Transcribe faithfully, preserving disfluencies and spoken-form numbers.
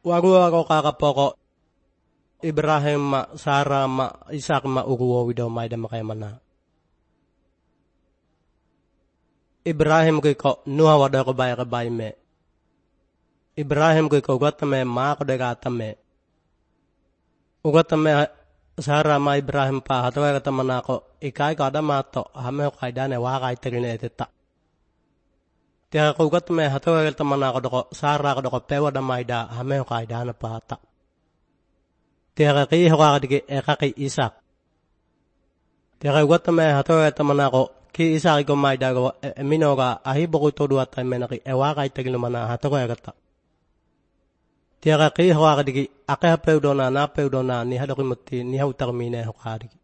waruago kakapoko Ibrahim ma Sarah ma Ishak ma uruwo widaw maida makayamana. Ibrahim ko nuha wada ko bay ka bay me. Ibrahim ko gatame ma ko de gatame. Ugatame Sarah ma Ibrahim pa hatawa gatamana ko ikai ka adama to hame ko kaidane wa kai terine eteta. Tiya ko gatame hatawa gatamana ko ko Sarah ko ko pewa da maida hame ko kaidane pa ta. Tiya ki ho ka dige e ka ki Ishak. Tiya ko gatame hatawa gatamana ko ki Ishak ko maida ko minoga ahibo ko to duat ay menaki e wa kai terine mana hatawa gata. Tiya ki ho ka dige aka peudona na peudona ni hado ki mutti ni hautar mine ho ka dige.